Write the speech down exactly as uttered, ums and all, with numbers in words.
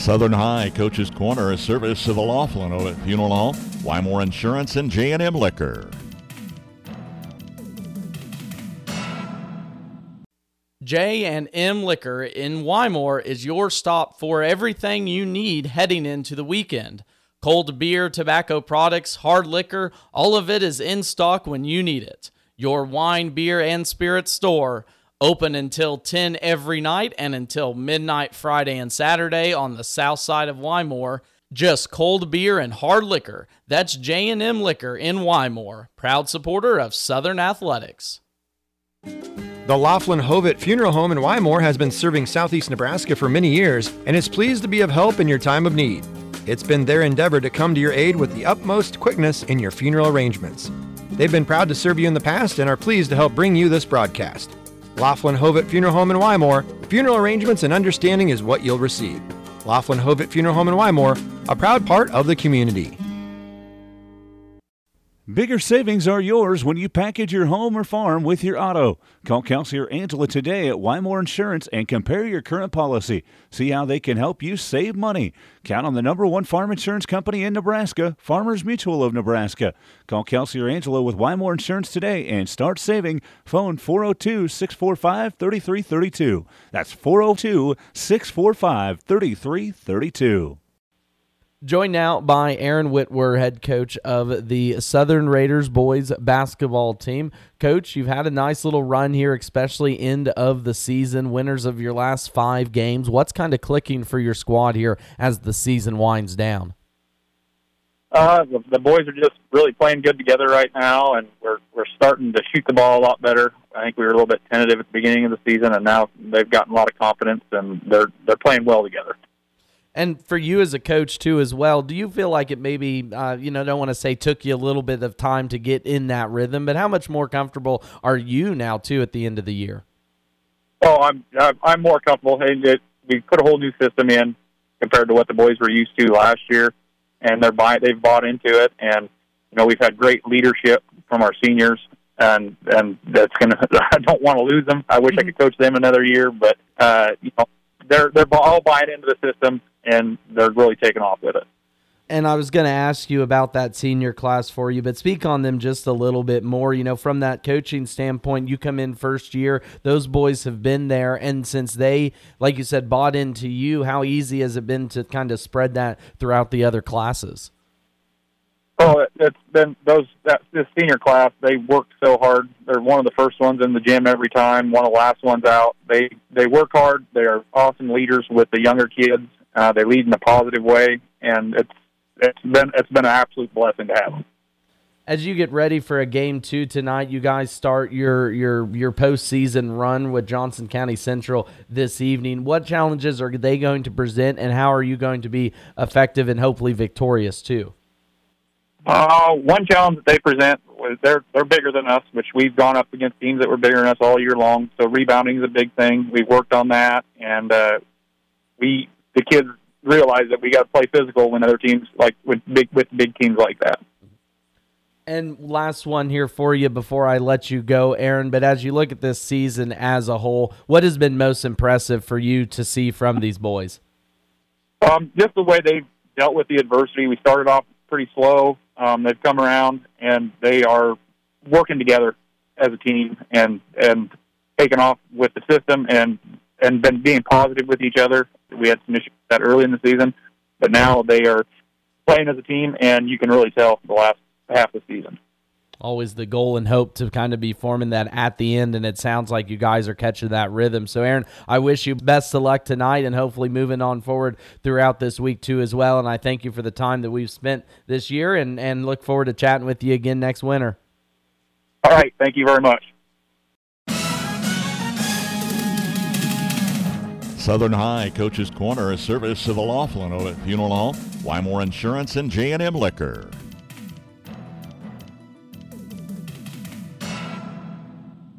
Southern High Coach's Corner, a service of the Laughlin Ovett Funeral Home, Wymore Insurance, and J and M Liquor. J and M Liquor in Wymore is your stop for everything you need heading into the weekend. Cold beer, tobacco products, hard liquor, all of it is in stock when you need it. Your wine, beer, and spirits store. Open until ten every night and until midnight Friday and Saturday on the south side of Wymore. Just cold beer and hard liquor. That's J and M Liquor in Wymore, proud supporter of Southern Athletics. The Laughlin Ovett Funeral Home in Wymore has been serving southeast Nebraska for many years and is pleased to be of help in your time of need. It's been their endeavor to come to your aid with the utmost quickness in your funeral arrangements. They've been proud to serve you in the past and are pleased to help bring you this broadcast. Laughlin Ovett Funeral Home in Wymore, funeral arrangements and understanding is what you'll receive. Laughlin Ovett Funeral Home in Wymore, a proud part of the community. Bigger savings are yours when you package your home or farm with your auto. Call Kelsey or Angela today at Wymore Insurance and compare your current policy. See how they can help you save money. Count on the number one farm insurance company in Nebraska, Farmers Mutual of Nebraska. Call Kelsey or Angela with Wymore Insurance today and start saving. Phone four oh two, six four five, three three three two. That's four oh two, six four five, three three three two. Joined now by Aaron Whitwer, head coach of the Southern Raiders boys basketball team. Coach, you've had a nice little run here, especially end of the season, winners of your last five games. What's kind of clicking for your squad here as the season winds down? Uh, the, the boys are just really playing good together right now, and we're we're starting to shoot the ball a lot better. I think we were a little bit tentative at the beginning of the season, and now they've gotten a lot of confidence, and they're they're playing well together. And for you as a coach, too, as well, do you feel like it maybe, uh, you know, don't want to say took you a little bit of time to get in that rhythm, but how much more comfortable are you now, too, at the end of the year? Oh, I'm I'm more comfortable. It, it, we put a whole new system in compared to what the boys were used to last year, and they're buy, they've bought into it. And, you know, we've had great leadership from our seniors, and, and that's going to – I don't want to lose them. I wish I could coach them another year, but, uh, you know, they're they're all buying into the system, and they're really taking off with it. And I was going to ask you about that senior class for you, but speak on them just a little bit more. You know, from that coaching standpoint, you come in first year, those boys have been there, and since they, like you said, bought into you, how easy has it been to kind of spread that throughout the other classes? Oh, it's been those that this senior class. They worked so hard. They're one of the first ones in the gym every time. One of the last ones out. They they work hard. They are awesome leaders with the younger kids. Uh, they lead in a positive way, and it's it's been it's been an absolute blessing to have them. As you get ready for a game two tonight, you guys start your your your postseason run with Johnson County Central this evening. What challenges are they going to present, and how are you going to be effective and hopefully victorious too? Uh, one challenge that they present was they're they're bigger than us, which we've gone up against teams that were bigger than us all year long. So rebounding is a big thing. We've worked on that, and uh, we the kids realize that we got to play physical when other teams like with big with big teams like that. And last one here for you before I let you go, Aaron. But as you look at this season as a whole, what has been most impressive for you to see from these boys? Um, just the way they've dealt with the adversity. We started off pretty slow. Um, they've come around, and they are working together as a team and and taking off with the system and, and been being positive with each other. We had some issues with that early in the season, but now they are playing as a team, and you can really tell the last half of the season. Always the goal and hope to kind of be forming that at the end, and it sounds like you guys are catching that rhythm. So, Aaron, I wish you best of luck tonight and hopefully moving on forward throughout this week too as well. And I thank you for the time that we've spent this year and, and look forward to chatting with you again next winter. All right. Thank you very much. Southern High Coach's Corner, a service of the Laughlin Ovett Funeral Home, Wymore Insurance, and J and M Liquor.